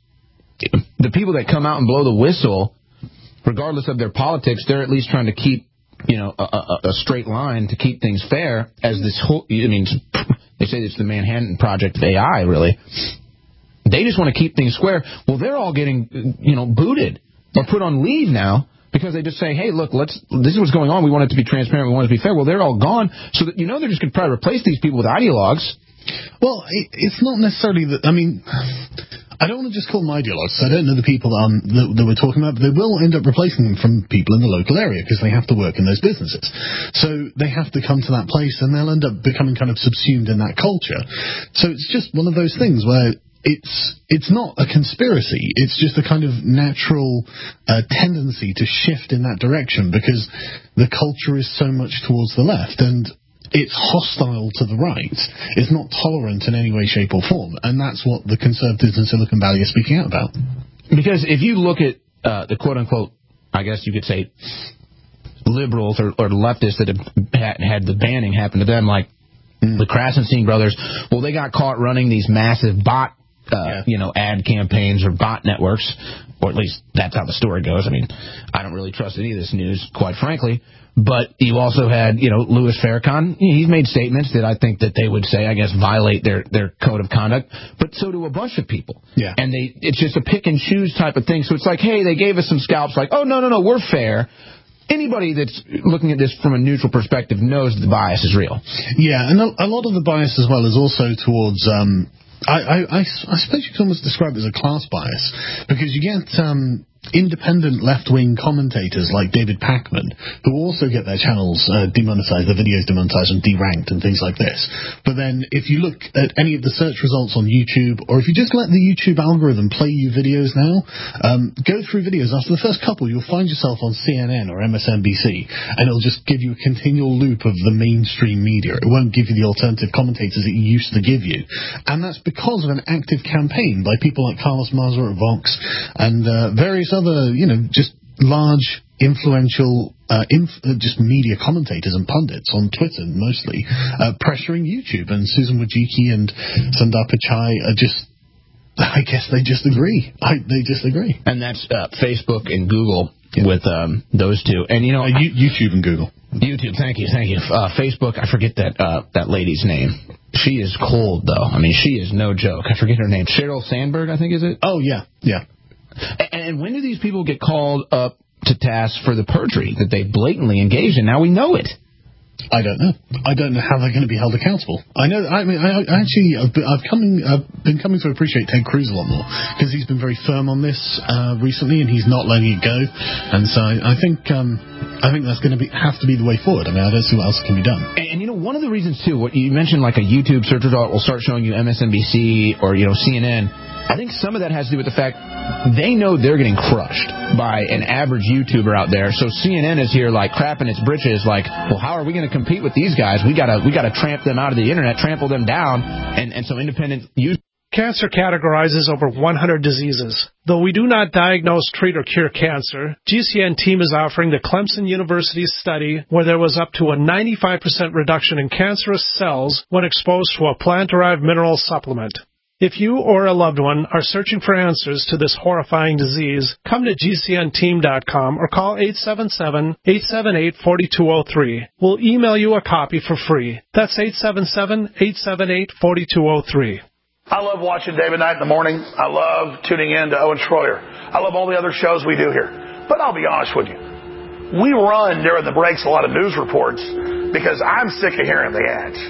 the people that come out and blow the whistle, regardless of their politics, they're at least trying to keep, you know, a, a, a straight line to keep things fair as this whole, I mean, they say it's the Manhattan Project of A I, really. They just want to keep things square. Well, they're all getting, you know, booted or put on leave now. Because they just say, hey, look, let's. This is what's going on. We want it to be transparent. We want it to be fair. Well, they're all gone. So that, you know, they're just going to probably replace these people with ideologues. Well, it, it's not necessarily that. I mean, I don't want to just call them ideologues. I don't know the people that, um, that, that we're talking about, but they will end up replacing them from people in the local area because they have to work in those businesses. So they have to come to that place, and they'll end up becoming kind of subsumed in that culture. So it's just one of those things where it's it's not a conspiracy. It's just a kind of natural uh, tendency to shift in that direction because the culture is so much towards the left and it's hostile to the right. It's not tolerant in any way, shape or form. And that's what the conservatives in Silicon Valley are speaking out about. Because if you look at uh, the quote-unquote, I guess you could say, liberals or, or leftists that have had, had the banning happen to them, like mm. the Krasenstein brothers, well, they got caught running these massive bot Uh, yeah. you know, ad campaigns or bot networks, or at least that's how the story goes. I mean, I don't really trust any of this news, quite frankly. But you also had, you know, Louis Farrakhan. He's made statements that I think that they would say, I guess, violate their, their code of conduct. But so do a bunch of people. Yeah. And they it's just a pick and choose type of thing. So it's like, hey, they gave us some scalps. Like, oh, no, no, no, we're fair. Anybody that's looking at this from a neutral perspective knows that the bias is real. Yeah, and a, a lot of the bias as well is also towards... Um, I, I, I, I suppose you could almost describe it as a class bias, because you get um, independent left-wing commentators like David Pakman, who also get their channels uh, demonetized, their videos demonetized and deranked and things like this. But then if you look at any of the search results on YouTube, or if you just let the YouTube algorithm play you videos now, um, go through videos. After the first couple, you'll find yourself on C N N or M S N B C, and it'll just give you a continual loop of the mainstream media. It won't give you the alternative commentators that it used to give you. And that's because of an active campaign by people like Carlos Maza at Vox and uh, various other, you know, just large, influential, uh, inf- uh, just media commentators and pundits on Twitter mostly, uh, pressuring YouTube. And Susan Wojcicki and Sundar Pichai are just, I guess they just agree. I, they just agree. And that's uh, Facebook and Google yeah. with um, those two. And, you know, uh, YouTube and Google. YouTube, thank you, thank you. Uh, Facebook, I forget that uh, that lady's name. She is cold, though. I mean, she is no joke. I forget her name. Sheryl Sandberg, I think, is it? Oh, yeah, yeah. And when do these people get called up to task for the perjury that they blatantly engaged in? Now we know it. I don't know. I don't know how they're going to be held accountable. I know. I mean, I, I actually, I've been, I've coming, I've been coming to appreciate Ted Cruz a lot more because he's been very firm on this uh, recently, and he's not letting it go. And so I, I think, um, I think that's going to be have to be the way forward. I mean, I don't see what else can be done. And, and you know, one of the reasons too, what you mentioned, like a YouTube search result will start showing you M S N B C or you know C N N. I think some of that has to do with the fact they know they're getting crushed by an average YouTuber out there. So C N N is here like crapping its britches like, well, how are we going to compete with these guys? We gotta we gotta tramp them out of the internet, trample them down, and, and so independent users. Cancer categorizes over one hundred diseases. Though we do not diagnose, treat, or cure cancer, G C N team is offering the Clemson University study where there was up to a ninety-five percent reduction in cancerous cells when exposed to a plant-derived mineral supplement. If you or a loved one are searching for answers to this horrifying disease, come to G C N team dot com or call eight seven seven, eight seven eight, four two zero three. We'll email you a copy for free. That's eight seven seven, eight seven eight, four two zero three. I love watching David Knight in the morning. I love tuning in to Owen Schroyer. I love all the other shows we do here. But I'll be honest with you. We run during the breaks a lot of news reports because I'm sick of hearing the ads.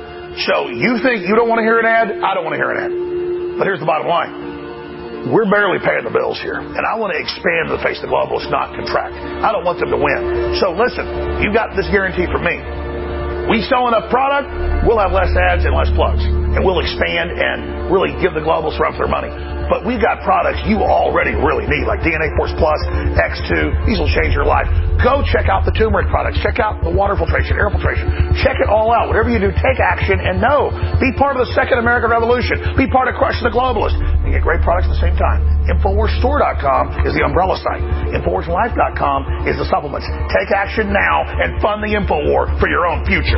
So you think you don't want to hear an ad? I don't want to hear an ad. But here's the bottom line. We're barely paying the bills here. And I want to expand the face of the globalists, not contract. I don't want them to win. So listen, you've got this guarantee from me. We sell enough product, we'll have less ads and less plugs. And we'll expand and really give the globalists run for their money. But we've got products you already really need, like D N A Force Plus, X two. These will change your life. Go check out the turmeric products. Check out the water filtration, air filtration. Check it all out. Whatever you do, take action and know. Be part of the second American Revolution. Be part of crushing the globalists. You get great products at the same time. Infowars Store dot com is the umbrella site. Infowars Life dot com is the supplements. Take action now and fund the InfoWar for your own future.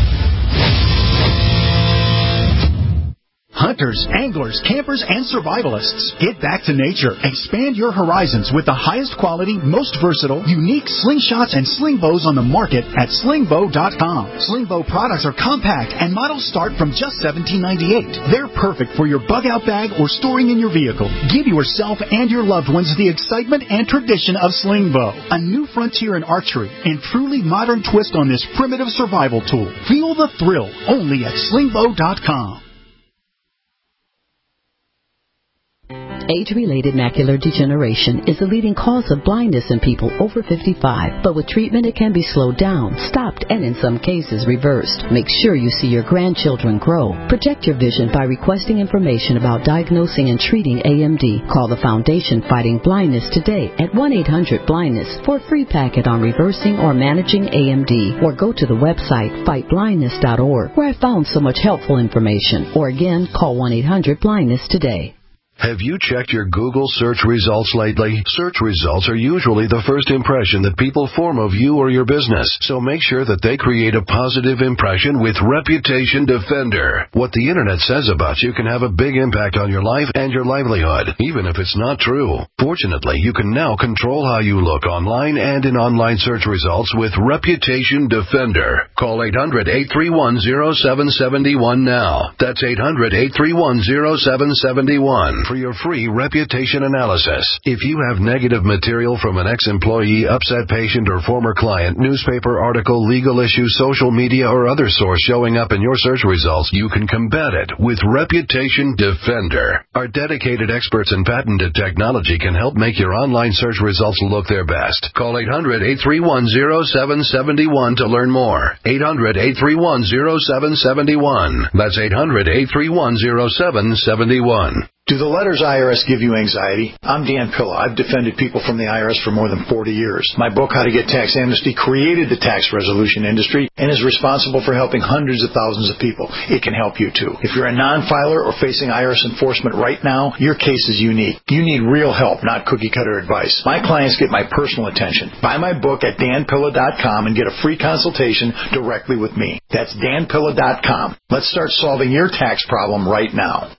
Hunters, anglers, campers, and survivalists. Get back to nature. Expand your horizons with the highest quality, most versatile, unique slingshots and sling bows on the market at sling bow dot com. Sling bow products are compact and models start from just seventeen ninety-eight. They're perfect for your bug out bag or storing in your vehicle. Give yourself and your loved ones the excitement and tradition of sling bow. A new frontier in archery and truly modern twist on this primitive survival tool. Feel the thrill only at sling bow dot com. Age-related macular degeneration is the leading cause of blindness in people over fifty-five, but with treatment it can be slowed down, stopped, and in some cases reversed. Make sure you see your grandchildren grow. Protect your vision by requesting information about diagnosing and treating A M D. Call the Foundation Fighting Blindness today at one eight hundred blindness for a free packet on reversing or managing A M D, or go to the website fight blindness dot org, where I found so much helpful information. Or again, call one eight hundred blindness today. Have you checked your Google search results lately? Search results are usually the first impression that people form of you or your business, so make sure that they create a positive impression with Reputation Defender. What the Internet says about you can have a big impact on your life and your livelihood, even if it's not true. Fortunately, you can now control how you look online and in online search results with Reputation Defender. Call eight hundred, eight three one, zero seven seven one now. That's eight hundred, eight three one, zero seven seven one. For your free reputation analysis. If you have negative material from an ex-employee, upset patient, or former client, newspaper article, legal issue, social media, or other source showing up in your search results, you can combat it with Reputation Defender. Our dedicated experts in patented technology can help make your online search results look their best. Call eight hundred, eight three one, zero seven seven one to learn more. eight hundred, eight three one, zero seven seven one. That's eight hundred, eight three one, zero seven seven one. Do the letters I R S give you anxiety? I'm Dan Pilla. I've defended people from the I R S for more than forty years. My book, How to Get Tax Amnesty, created the tax resolution industry and is responsible for helping hundreds of thousands of people. It can help you, too. If you're a non-filer or facing I R S enforcement right now, your case is unique. You need real help, not cookie-cutter advice. My clients get my personal attention. Buy my book at dan pilla dot com and get a free consultation directly with me. That's dan pilla dot com. Let's start solving your tax problem right now.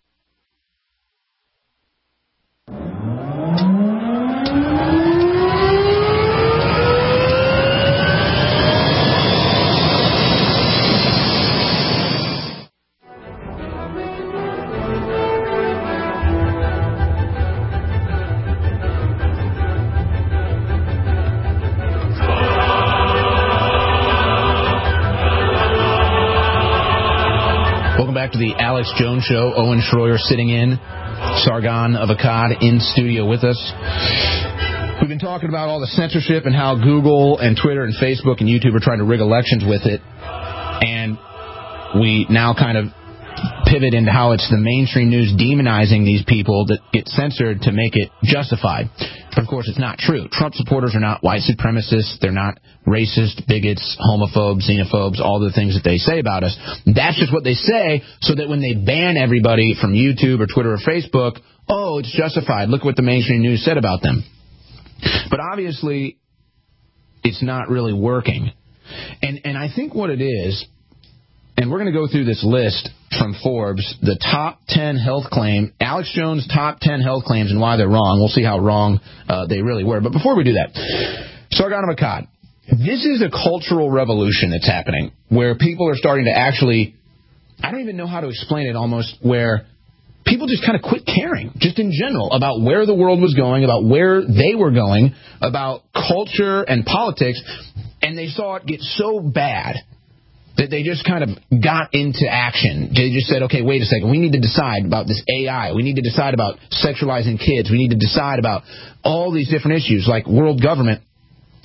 Welcome back to the Alex Jones Show. Owen Schroyer sitting in. Sargon of Akkad in studio with us. We've been talking about all the censorship and how Google and Twitter and Facebook and YouTube are trying to rig elections with it. And we now kind of pivot into how it's the mainstream news demonizing these people that get censored to make it justified. But, of course, it's not true. Trump supporters are not white supremacists. They're not racist, bigots, homophobes, xenophobes, all the things that they say about us. That's just what they say so that when they ban everybody from YouTube or Twitter or Facebook, oh, it's justified. Look what the mainstream news said about them. But obviously, it's not really working. And and I think what it is, and we're going to go through this list from Forbes, the top ten health claim, Alex Jones' top ten health claims and why they're wrong. We'll see how wrong uh, they really were. But before we do that, Sargon of Akkad, this is a cultural revolution that's happening where people are starting to actually, I don't even know how to explain it almost, where people just kind of quit caring, just in general, about where the world was going, about where they were going, about culture and politics, and they saw it get so bad that they just kind of got into action. They just said, okay, wait a second, we need to decide about this A I. We need to decide about sexualizing kids. We need to decide about all these different issues like world government.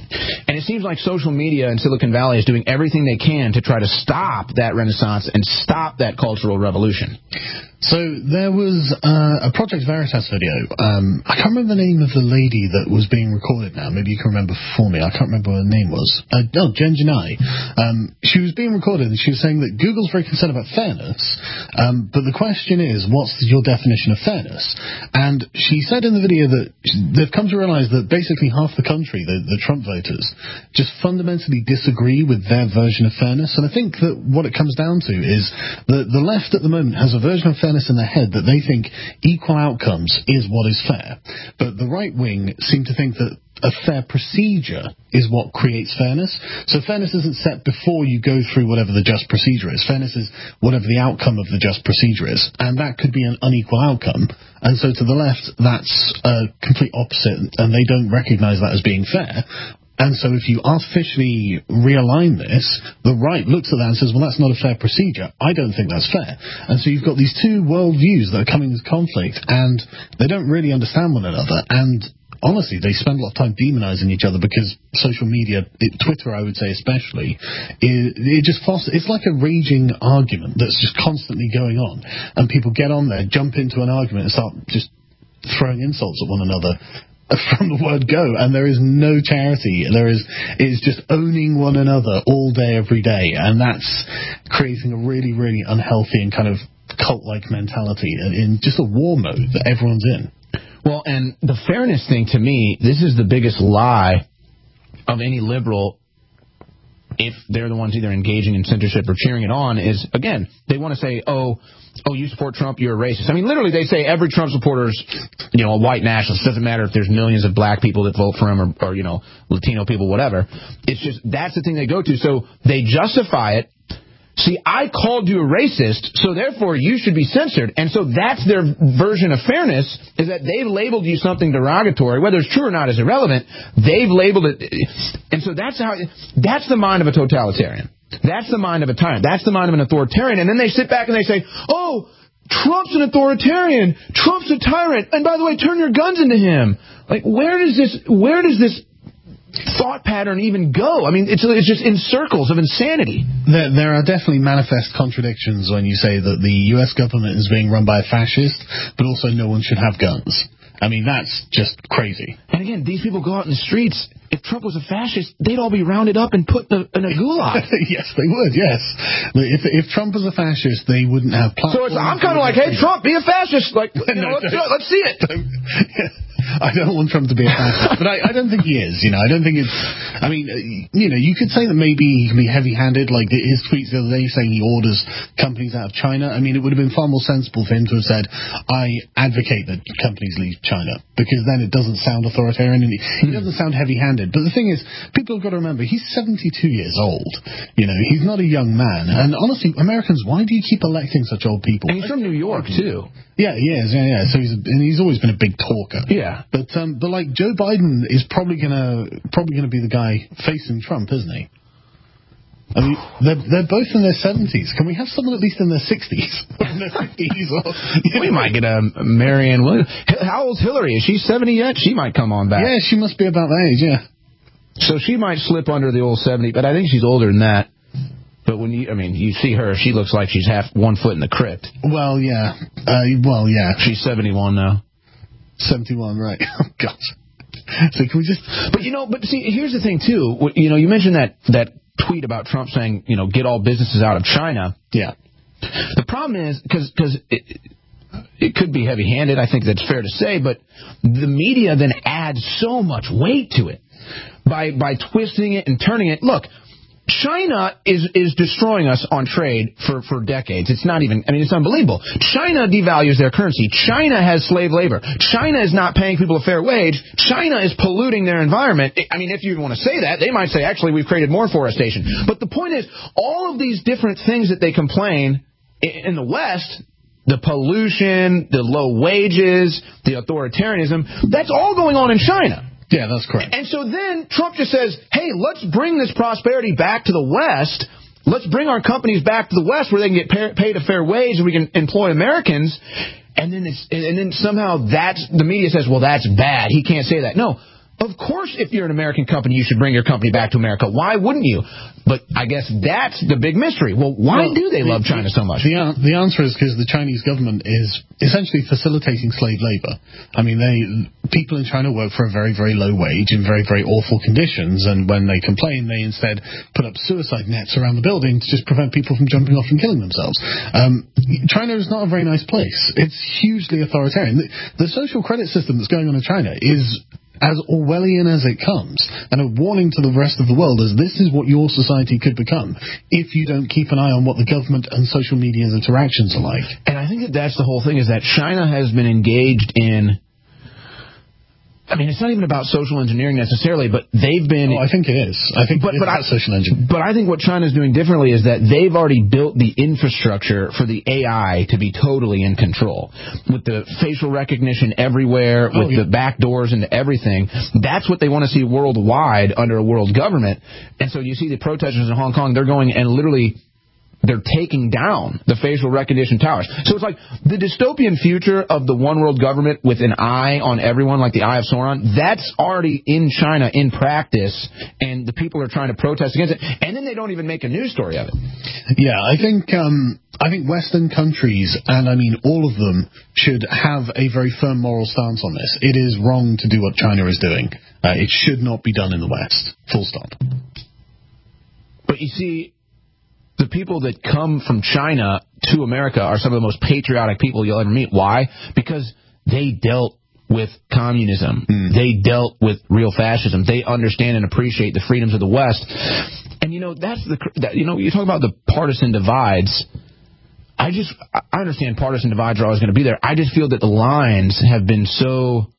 And it seems like social media in Silicon Valley is doing everything they can to try to stop that renaissance and stop that cultural revolution. So there was uh, a Project Veritas video. Um, I can't remember the name of the lady that was being recorded now. Maybe you can remember for me. I can't remember what her name was. Uh, oh, Jen Janai. Um, she was being recorded, and she was saying that Google's very concerned about fairness, um, but the question is, what's your definition of fairness? And she said in the video that they've come to realize that basically half the country, the, the Trump voters, just fundamentally disagree with their version of fairness. And I think that what it comes down to is that the left at the moment has a version of fairness in their head that they think equal outcomes is what is fair. But the right wing seem to think that a fair procedure is what creates fairness. So fairness isn't set before you go through whatever the just procedure is. Fairness is whatever the outcome of the just procedure is. And that could be an unequal outcome. And so to the left, that's a complete opposite, and they don't recognize that as being fair. And so if you artificially realign this, the right looks at that and says, well, that's not a fair procedure. I don't think that's fair. And so you've got these two worldviews that are coming into conflict, and they don't really understand one another. And honestly, they spend a lot of time demonizing each other because social media, it, Twitter, I would say especially, it, it just fosters, it's like a raging argument that's just constantly going on. And people get on there, jump into an argument and start just throwing insults at one another from the word go, and there is no charity. There is, it's just owning one another all day, every day, and that's creating a really, really unhealthy and kind of cult-like mentality in just a war mode that everyone's in. Well, and the fairness thing, to me, this is the biggest lie of any liberal, if they're the ones either engaging in censorship or cheering it on, is, again, they want to say, oh, oh, you support Trump, you're a racist. I mean, literally, they say every Trump supporter is, you know, a white nationalist. It doesn't matter if there's millions of black people that vote for him or, or, you know, Latino people, whatever. It's just, that's the thing they go to. So they justify it. See, I called you a racist, so therefore you should be censored. And so that's their version of fairness, is that they've labeled you something derogatory. Whether it's true or not is irrelevant. They've labeled it. And so that's how, that's the mind of a totalitarian. That's the mind of a tyrant. That's the mind of an authoritarian. And then they sit back and they say, oh, Trump's an authoritarian. Trump's a tyrant. And by the way, turn your guns into him. Like, where does this, where does this thought pattern even go? I mean, it's it's just in circles of insanity. There, there are definitely manifest contradictions when you say that the U S government is being run by a fascist, but also no one should have guns. I mean, that's just crazy. And again, these people go out in the streets. If Trump was a fascist, they'd all be rounded up and put the, in a gulag. Yes, they would, yes. If if Trump was a fascist, they wouldn't have platforms. So it's, I'm kind of like, hey, Trump, be a fascist. Like, you know, no, let's, let's see it. I don't want Trump to be a fascist, but I, I don't think he is. You know, I don't think it's. I mean, you know, you could say that maybe he can be heavy-handed, like his tweets the other day saying he orders companies out of China. I mean, it would have been far more sensible for him to have said, "I advocate that companies leave China," because then it doesn't sound authoritarian and he doesn't sound heavy-handed. But the thing is, people have got to remember he's seventy-two years old. You know, he's not a young man. And honestly, Americans, why do you keep electing such old people? And he's from New York too. Yeah, he is. Yeah, yeah. So he's and he's always been a big talker. Yeah. But um, but like Joe Biden is probably gonna probably gonna be the guy facing Trump, isn't he? I mean, they're they're both in their seventies. Can we have someone at least in their sixties? We might get a Marianne Williams. How old's Hillary? Is she seventy yet? She might come on back. Yeah, she must be about that age. Yeah. So she might slip under the old seventy, but I think she's older than that. But when you, I mean, you see her, she looks like she's half one foot in the crypt. Well, yeah. Uh, well, yeah. She's seventy-one now. seventy-one, right. Oh, God. So can we just... But, you know, but see, here's the thing, too. You know, you mentioned that, that tweet about Trump saying, you know, get all businesses out of China. Yeah. The problem is, because because it, it could be heavy-handed, I think that's fair to say, but the media then adds so much weight to it by by twisting it and turning it. Look, China is is destroying us on trade for, for decades. It's not even, I mean, it's unbelievable. China devalues their currency. China has slave labor. China is not paying people a fair wage. China is polluting their environment. I mean, if you want to say that, they might say, actually, we've created more forestation. But the point is, all of these different things that they complain in the West, the pollution, the low wages, the authoritarianism, that's all going on in China. Yeah, that's correct. And so then Trump just says, hey, let's bring this prosperity back to the West. Let's bring our companies back to the West where they can get pay, paid a fair wage and we can employ Americans. And then it's, and then somehow that's, the media says, well, that's bad. He can't say that. No, Of course, if you're an American company, you should bring your company back to America. Why wouldn't you? But I guess that's the big mystery. Well, why well, do they the, love China so much? The, the answer is because the Chinese government is essentially facilitating slave labor. I mean, they people in China work for a very, very low wage in very, very awful conditions, and when they complain, they instead put up suicide nets around the building to just prevent people from jumping off and killing themselves. Um, China is not a very nice place. It's hugely authoritarian. The, the social credit system that's going on in China is as Orwellian as it comes, and a warning to the rest of the world is this is what your society could become if you don't keep an eye on what the government and social media's interactions are like. And I think that that's the whole thing, is that China has been engaged in, I mean, it's not even about social engineering necessarily, but they've been... Oh, I think it is. I think but, it is but about I, social engineering. But I think what China's doing differently is that they've already built the infrastructure for the A I to be totally in control. With the facial recognition everywhere, oh, with yeah. the back doors into everything. That's what they want to see worldwide under a world government. And so you see the protesters in Hong Kong, they're going and literally... they're taking down the facial recognition towers. So it's like the dystopian future of the one world government with an eye on everyone, like the Eye of Sauron, that's already in China in practice, and the people are trying to protest against it, and then they don't even make a news story of it. Yeah, I think um, I think Western countries, and I mean all of them, should have a very firm moral stance on this. It is wrong to do what China is doing. Uh, it should not be done in the West. Full stop. But you see... the people that come from China to America are some of the most patriotic people you'll ever meet. Why? Because they dealt with communism. Mm. They dealt with real fascism. They understand and appreciate the freedoms of the West. And, you know, that's the, that, you know, you talk about the partisan divides. I just, I understand partisan divides are always going to be there. I just feel that the lines have been so...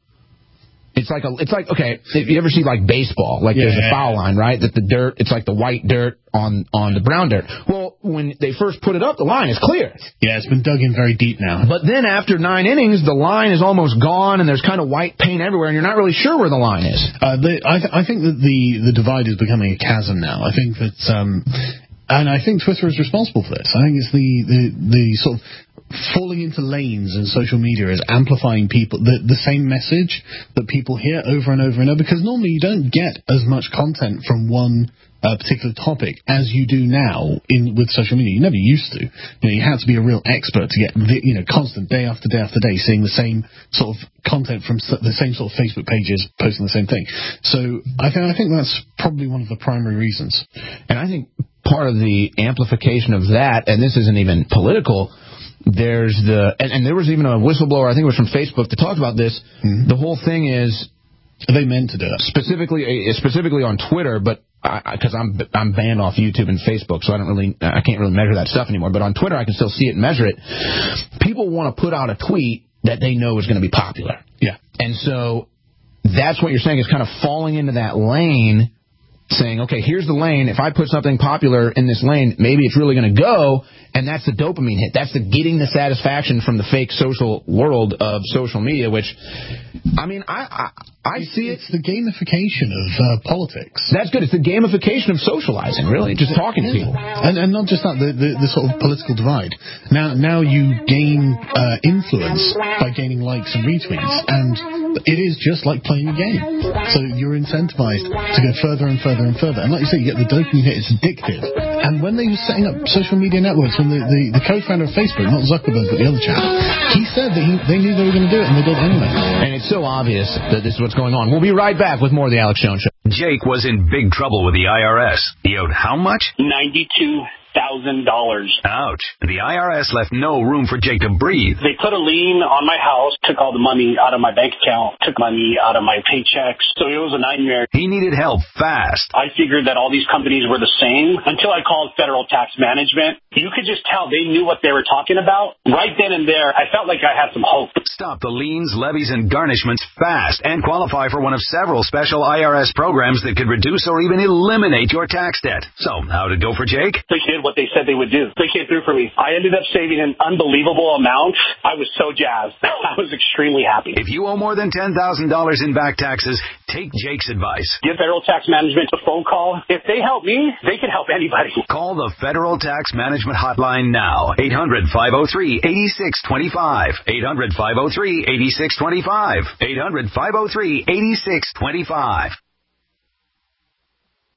It's like, a, it's like okay, if you ever see, like, baseball, like yeah. there's a foul line, right? That the dirt, it's like the white dirt on, on the brown dirt. Well, when they first put it up, the line is clear. Yeah, it's been dug in very deep now. But then after nine innings, the line is almost gone, and there's kind of white paint everywhere, and you're not really sure where the line is. Uh, the, I, th- I think that the, the divide is becoming a chasm now. I think that... Um, And I think Twitter is responsible for this. I think it's the, the, the sort of falling into lanes in social media is amplifying people the, the same message that people hear over and over and over, because normally you don't get as much content from one uh, particular topic as you do now in with social media. You never used to. You know, you had to be a real expert to get the, you know constant day after day after day seeing the same sort of content from the same sort of Facebook pages posting the same thing. So I think I think that's probably one of the primary reasons. And I think part of the amplification of that, and this isn't even political, there's the, and, and there was even a whistleblower, I think it was from Facebook, that talked about this. Mm-hmm. The whole thing is, they meant to do it. Specifically, specifically on Twitter, but because I'm I'm banned off YouTube and Facebook, so I don't really, I can't really measure that stuff anymore. But on Twitter, I can still see it and measure it. People want to put out a tweet that they know is going to be popular. Yeah. And so that's what you're saying, is kind of falling into that lane, saying, okay, here's the lane. If I put something popular in this lane, maybe it's really going to go, and that's the dopamine hit. That's the getting the satisfaction from the fake social world of social media, which, I mean, I I, I see it. It's the gamification of uh, politics. That's good. It's the gamification of socializing, really, just talking to people. And, and not just that, the, the, the sort of political divide. Now, now you gain uh, influence by gaining likes and retweets, and it is just like playing a game. So you're incentivized to go further and further and further. And like you say, you get the dopamine hit. It's addictive. And when they were setting up social media networks, when the, the, the co-founder of Facebook, not Zuckerberg, but the other chap, he said that he, they knew they were going to do it, and they did it anyway. And it's so obvious that this is what's going on. We'll be right back with more of the Alex Jones Show. Jake was in big trouble with the I R S. He owed how much? ninety-two thousand dollars. Ouch. The I R S left no room for Jake to breathe. They put a lien on my house, took all the money out of my bank account, took money out of my paychecks. So it was a nightmare. He needed help fast. I figured that all these companies were the same until I called Federal Tax Management. You could just tell they knew what they were talking about. Right then and there, I felt like I had some hope. Stop the liens, levies, and garnishments fast and qualify for one of several special I R S programs that could reduce or even eliminate your tax debt. So, how'd it go for Jake? They did what they said they would do. They came through for me. I ended up saving an unbelievable amount. I was so jazzed. I was extremely happy. If you owe more than ten thousand dollars in back taxes, take Jake's advice. Give Federal Tax Management a phone call. If they help me, they can help anybody. Call the Federal Tax Management Hotline now. eight hundred, five oh three, eight six two five. eight hundred, five oh three, eight six two five. eight hundred, five oh three, eight six two five.